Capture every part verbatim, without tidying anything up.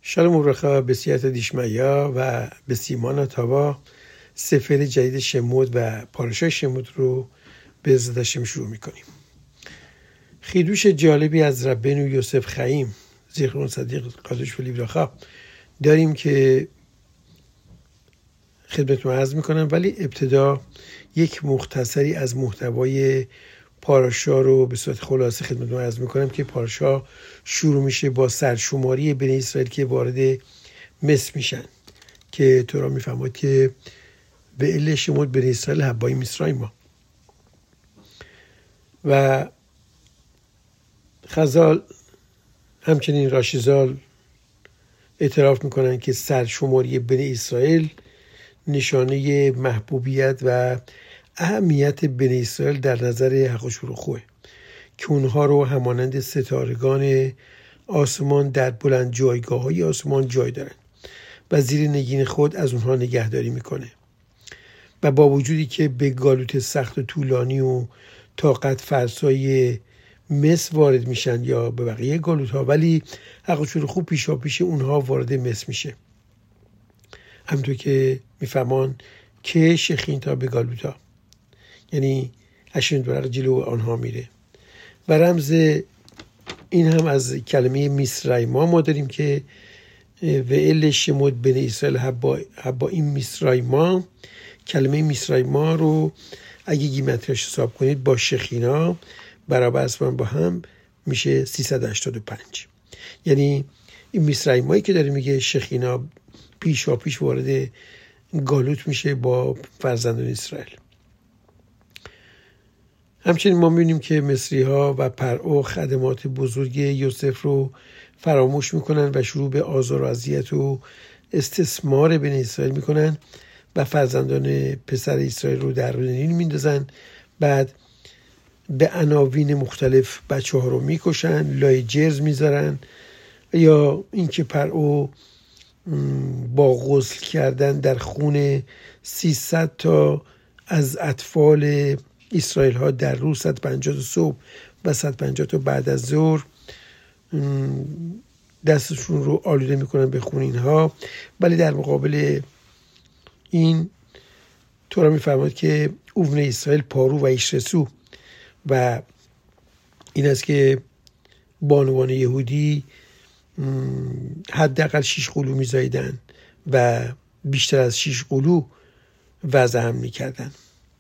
شالوم وبرخا به سیات دیشمیا و به سیمان تابا سفر جدید شمود و پارشای شمود رو به زدشم شروع میکنیم. خیدوش جالبی از ربنو یوسف خیم زیخرون صدیق قادش ولی برخا داریم که خدمتتون عرض میکنم، ولی ابتدا یک مختصری از محتوای پاراشا رو به صورت خلاصه خدمتتون عرض میکنم که پاراشا شروع میشه با سرشماری بنی اسرائیل که وارد مصر میشن که تو را میفهمد که به اله شمود بنی اسرائیل حبای مصرایما و خزال همچنین راشیزال اعتراف میکنن که سرشماری بنی اسرائیل نشانه محبوبیت و اهمیت بنی اسرائیل در نظر حق و شروخوه که اونها رو همانند ستارگان آسمان در بلند جایگاه های آسمان جای دارن و زیر نگین خود از اونها نگهداری میکنه و با وجودی که به گالوت سخت و طولانی و طاقت فرسای مصر وارد میشن یا به بقیه گالوت ها، ولی حق و شروخو پیشا پیش اونها وارد مصر میشه، همونطور که میفهمان که شخین تا به گالوت ها، یعنی اشن برق جلو آنها میره و رمز این هم از کلمه میسرایما ما داریم که و ال شمود بنی اسرائیل حبا این میسرایما. کلمه میسرایما رو اگه گیمتریاش حساب کنید با شخینا برابر اسمان با هم میشه سیصد و هشتاد و پنج. یعنی این میسرایمایی که داره میگه شخینا پیشا پیش وارد گالوت میشه با فرزندان اسرائیل. همچنین ما میبینیم که مصری ها و پرعو خدمات بزرگ یوسف رو فراموش میکنن و شروع به آزار و اذیت و استثمار بنی اسرائیل میکنن و فرزندان پسر اسرائیل رو در رود نیل میندازن، بعد به عناوین مختلف بچه ها رو میکشن، لای جرز میذارن، یا اینکه پرعو با غسل کردن در خون سیصد تا از اطفال اسرائیل ها در روز صد و پنجاه صبح و صد و پنجاه تا بعد از ظهر دستشون رو آلوده میکنن به خون اینها، ولی در مقابل این تو را میفرماد که اوون اسرائیل پارو و ایشرسو و این است که بانوان یهودی حداقل شیش قلو میزایدن و بیشتر از شیش قلو وضع هم میکردن.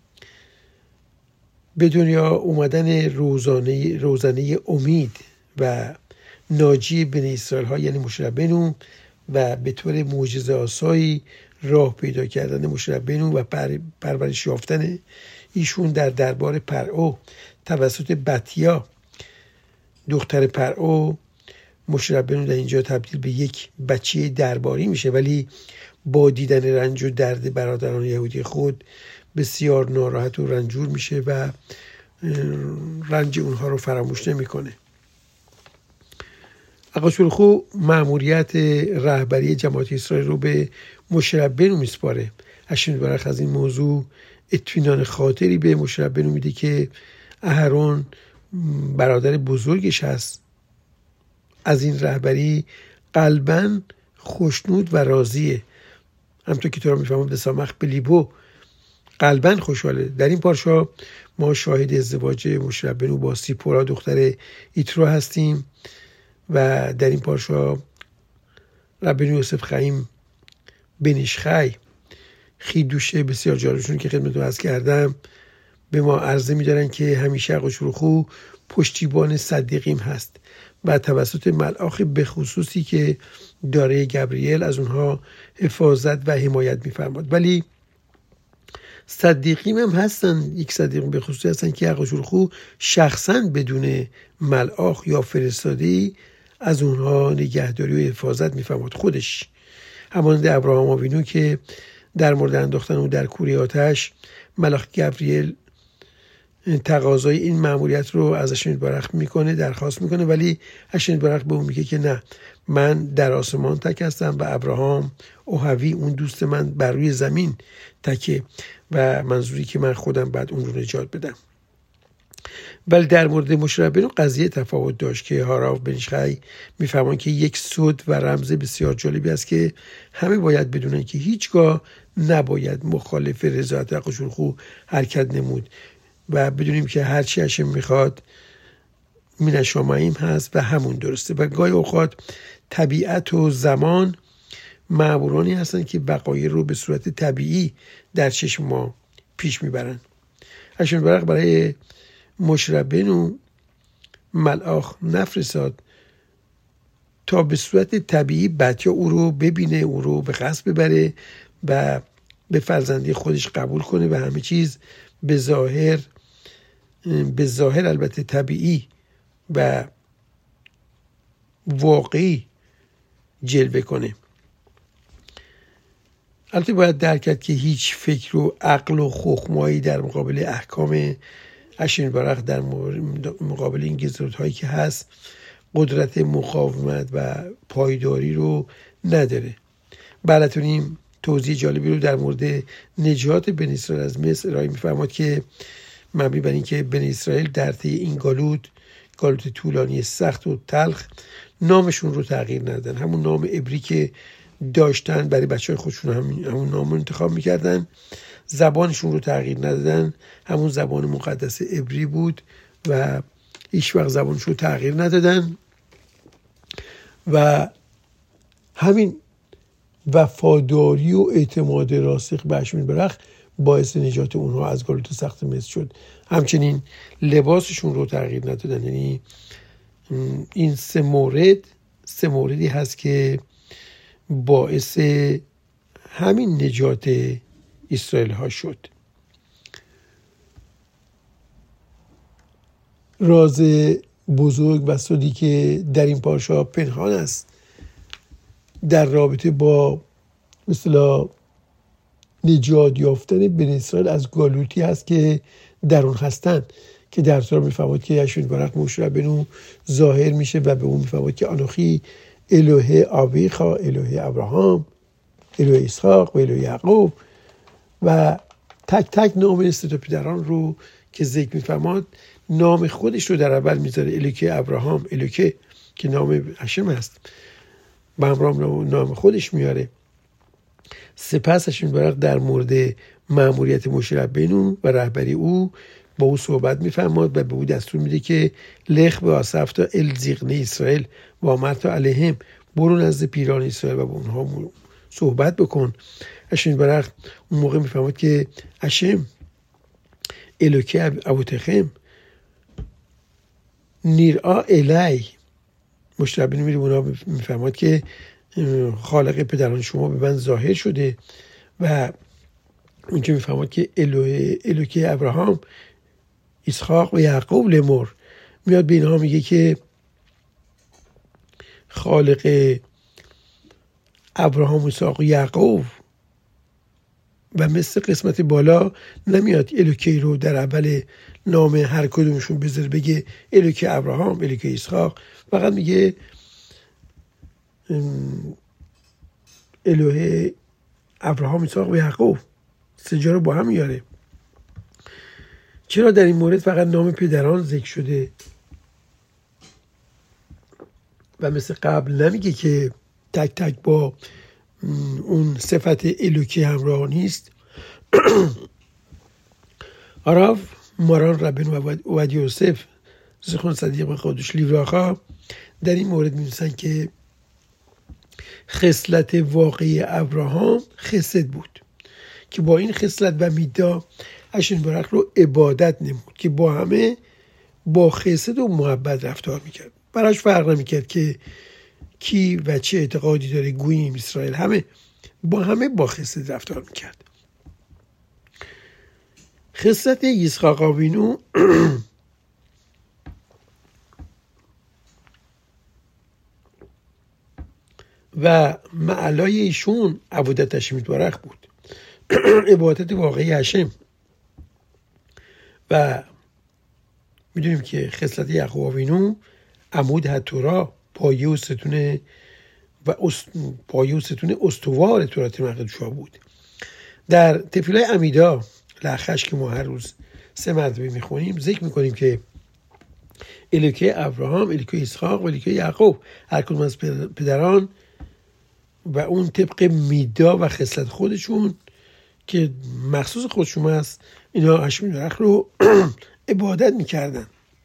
به دنیا اومدن روزانه روزانه امید و ناجی بنی اسرائیل ها یعنی موشه ربنو و به طور معجزه آسایی راه پیدا کردن موشه ربنو و پر پرورش یافتن ایشون در دربار پرعو توسط بطیا دختر پرعو. موشه ربنو در اینجا تبدیل به یک بچه درباری میشه، ولی با دیدن رنج و درد برادران یهودی خود بسیار ناراحت و رنجور میشه و رنج اونها رو فراموش نمیکنه. حق شروخو مأموریت رهبری جماعت اسرائیل رو به موشه ربنو میسپاره. اشن برخ از این موضوع اطمینان خاطری به موشه ربنو میده که اهرون برادر بزرگش هست، از این رهبری قلباً خوشنود و راضیه، همونطور که تو را میفهمم به سامخ بلیبو قلباً خوشحاله. در این پارشا ما شاهد ازدواج موشه ربنو با سیپورا دختر ایترو هستیم و در این پارشا ربنو یوسف خیم بنیشخی خیدوش بسیار جالبشون که خدمتتون عرض کردم به ما عرضه می‌دارن که همیشه حق و شروخو پشتیبان صدیقیم هست و توسط ملاخ به خصوصی که داره گبریل از اونها حفاظت و حمایت می‌فرماد. ولی صدیقیم هم هستن، یک صدیقیم به خصوصی هستن که حق و شروخو شخصا بدون ملاخ یا فرستاده‌ای از اونها نگهداری و حفاظت می‌فرماد خودش، همانند ابراهام آوینو که در مورد انداختن او در کوره آتش ملاخ گبریل تقاضای این مأموریت رو از اشن برخ میکنه، درخواست میکنه، ولی اشن برخ به اون میگه که نه، من در آسمان تک هستم و ابراهام اوهوی اون دوست من بر روی زمین تکه و منظوری که من خودم بعد اون رو نجات بدم. ولی در مورد مشه ربینو قضیه تفاوت داشت که هاراو بن شخی میفهمن که یک سود و رمز بسیار جالبی است که همه باید بدونن که هیچگاه نباید مخالف رضایت حق و شلخو حرکت نمود و بدونیم که هرچی هشم میخواد مینشامعیم هست و همون درسته. و گاهی اوقات طبیعت و زمان معمورانی هستن که وقایع رو به صورت طبیعی در چشم ما پیش میبرن. هشم برق برای مشه ربینو ملآخ نفرستاد تا به صورت طبیعی بچه او رو ببینه، او رو به قصد ببره و به فرزندی خودش قبول کنه و همه چیز به ظاهر به ظاهر البته طبیعی و واقعی جلوه کنه. البته باید درک کرد که هیچ فکر و عقل و خخمایی در مقابل احکام اشنبرق، در مقابل این گزارت هایی که هست، قدرت مقاومت و پایداری رو نداره. بلتونیم توضیح جالبی رو در مورد نجات بنی اسرائیل از مصر ارائه می‌فرماد که مبنی بر این که بنی اسرائیل در طی این گالوت گالوت طولانی سخت و تلخ نامشون رو تغییر ندادن. همون نام عبری که داشتن برای بچهای خودشون همون, همون نام رو انتخاب میکردن. زبانشون رو تغییر ندادن، همون زبان مقدس عبری بود و هیچ وقت زبانشون رو تغییر ندادن و همین وفاداری و اعتماد راسخ به اشنبرق باعث نجات اونها از گالوت سخت مصر شد. همچنین لباسشون رو تغییر ندادن. یعنی این سه مورد سه موردی هست که باعث همین نجات اسرائیل ها شد. راز بزرگ و سودی که در این پارشا پنهان است در رابطه با مثلا نجات یافتن بنی اسرائیل از گالوتی هست که در اون هستند، که در طور میفهمد که اشنبرق مشه ربینو ظاهر میشه و به اون میفهمد که آنوخی الوه آویخا، الوه ابراهام، الوه اسحاق و الوه یعقوب و تک تک نام این سه تا پدران رو که ذکر میفرماد نام خودش رو در اول میذاره. الوکه ابراهام، الوکه که نام هشم هست، به همراه نام خودش میاره. سپس اشنبرق در مورد مأموریت مشه ربینو و رهبری او با او صحبت میفرماد و به او دستور میده که لخ به آصف تا الزیقنه اسرائیل و آمرتا علیهم، برو نزد پیران اسرائیل و با اونها صحبت بکن. اشنبرق اون موقع میفهمد که اشم الوکه ابوتخم نیرآ الی، مشه ربینو میره اونا میفهمد که خالق پدران شما به من ظاهر شده و اون که میفهمد که الوه الوکه ابراهام، اسحاق و یعقوب لمر، میاد به اینها میگه که خالق ابراهام، اسحاق و یعقوب و مثل قسمت بالا نمیاد الوکه رو در اول نام هر کدومشون بذاره بگه الوکه ابراهام، الوکه اسحاق، فقط میگه الوه ابراهام، اسحاق و یعقوب، سه جا رو با هم میاره. چرا در این مورد فقط نام پدران ذکر شده و مثل قبل نمیگه که تک تک با اون صفت الوکی همراه نیست؟ عراف ماران ربین و ود یوسف زخون صدیق و خودش لیوراخا در این مورد می‌نویسن که خصلت واقعی ابراهام خسد بود که با این خصلت و میدا اشنبرق رو عبادت نمود که با همه با خسد و محبت رفتار میکرد. براش فرق نمیکرد که کی و چه اعتقادی داره، گوییم اسرائیل همه با همه با خسد رفتار میکرد. خصلت یسحاق آوینو و معلای ایشون عبادت اشنبرق بود، عبادت واقعی هشم. و میدونیم که خصلت یعقوب آوینو عمود حتورا، پایه و ستون و است... پایه و ستون استوار تورات مقدسه بود. در تفیلای امیدا لخش که ما هر روز سه مرتبه میخونیم ذکر میکنیم که الوکه ابراهام، الوکه اسحاق و الوکه یعقوب، هر کدوم از پدران و اون طبق میدا و خصلت خودشون که مخصوص خودشون است، اینا هشمین برخ رو عبادت میکردن.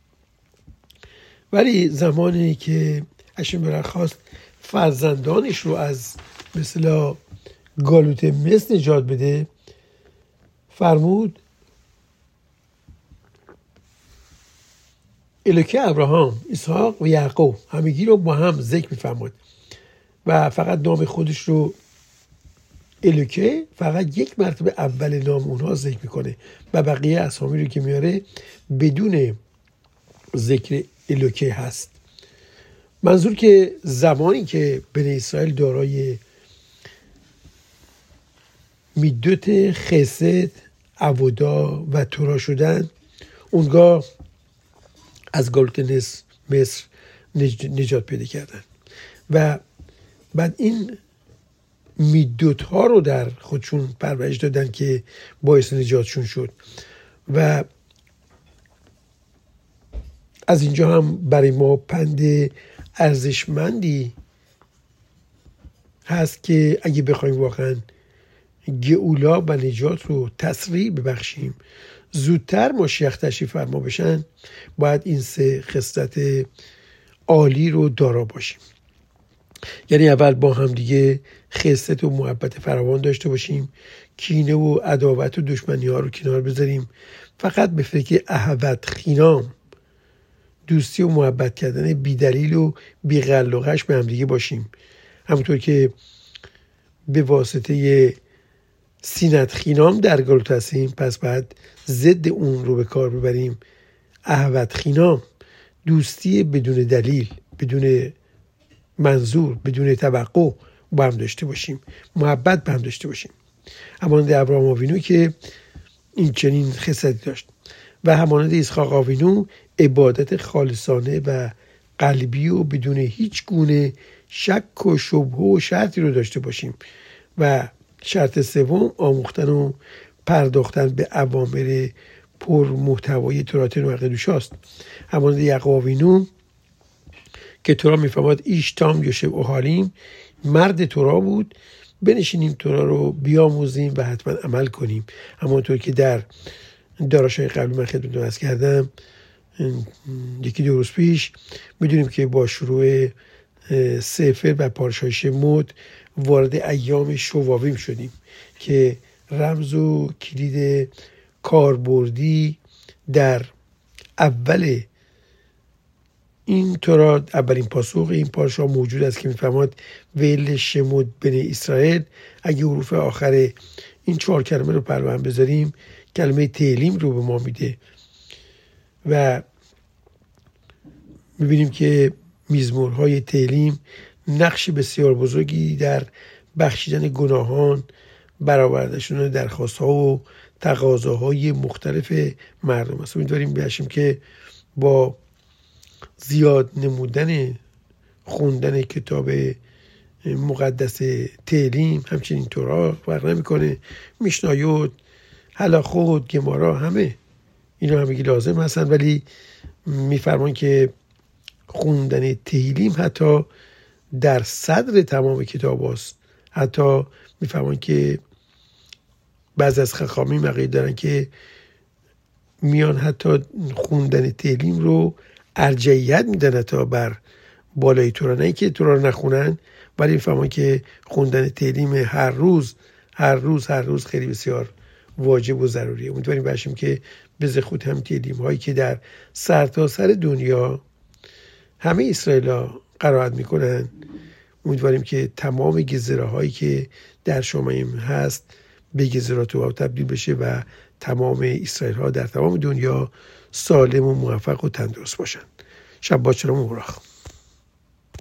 ولی زمانی که هشمین برخ خواست فرزندانش رو از مثلا گالوت مصر نجات بده، فرمود الوکه ابراهام، اسحاق و یعقوب همگی رو با هم ذکر میفرمود و فقط نام خودش رو الوکه فقط یک مرتبه اول نام اونها ذکر میکنه و بقیه اسامی رو که میاره بدون ذکر الوکه هست. منظور که زمانی که بنی اسرائیل دارای میدوت خسد، عبودا و تورا شدن، اونگاه از گالوت مصر نجات پیدا کردن و بعد این میدوت ها رو در خودشون پرورش دادن که باعث نجاتشون شد. و از اینجا هم برای ما پند ارزشمندی هست که اگه بخوایم واقعا گئولا و نجات رو تسریع ببخشیم، زودتر مشیخ تشریف فرما بشن، باید این سه خصلت عالی رو دارا باشیم. یعنی اول با هم دیگه خصلت و محبت فراوان داشته باشیم، کینه و عداوت و دشمنی ها رو کنار بذاریم، فقط به فکر احوت خینام، دوستی و محبت کردن بی دلیل و بی غل و غش به هم دیگه باشیم. همونطور که به واسطه سینت خینام در گالوت هستیم، پس بعد ضد اون رو به کار ببریم، احوت خینام، دوستی بدون دلیل، بدون منظور، بدون توقع با هم داشته باشیم، محبت با هم داشته باشیم. همانند ابراهام آوینو که این چنین خصلتی داشت و همانند اسحاق آوینو عبادت خالصانه و قلبی و بدون هیچ گونه شک و شبهه و شرطی رو داشته باشیم. و شرط سوم آموختن و پرداختن به اوامر پر محتوای تورات نوح قدوشاست. همانند یعقوب آوینو که تورا میفهمد ایشتام یوشب و حالیم، مرد تورا بود، بنشینیم تورا رو بیاموزیم و حتما عمل کنیم. همانطور که در داراشای قبلی من خدمتتون عرض کردم یکی دو روز پیش، میدونیم که با شروع سفر و پارشای شموت وارد ایام شواویم شدیم که رمز و کلید کاربردی در اول این تورات، اولین پاسخ این پارشا موجود است که میفهمد ویل شمود بنی اسرائیل. اگه حروف آخر این چهار کلمه رو پر هم بذاریم، کلمه تیلیم رو به ما میده و میبینیم که مزمورهای تیلیم نقش بسیار بزرگی در بخشیدن گناهان، برآوردن درخواست‌ها و تقاضاهای مختلف مردم است. امیدواریم باشیم که با زیاد نمودن خوندن کتاب مقدس تیلیم، همچنین تورات فرق نمی‌کنه، میشنایوت، هلاخوت، گمارا، همه اینا همگی لازم هستن، ولی میفرمان که خوندن تیلیم حتی در صدر تمام کتاب هست. حتی میفهمن که بعض از خخامی عقیده دارن که میان حتی خوندن تیلیم رو ارجحیت میدن تا بر بالای تورا، نه که تورا رو نخونن، ولی میفهمن که خوندن تیلیم هر روز هر روز هر روز خیلی بسیار واجب و ضروریه. امیدواریم باشیم که به خود هم تیلیم هایی که در سرتاسر دنیا همه اسرائیل قرائت میکنن، امیدواریم که تمام گزره هایی که در شامعیم هست به گزرات او تبدیل بشه و تمام اسرائیل ها در تمام دنیا سالم و موفق و تندرست باشن. شب با شما مبارک.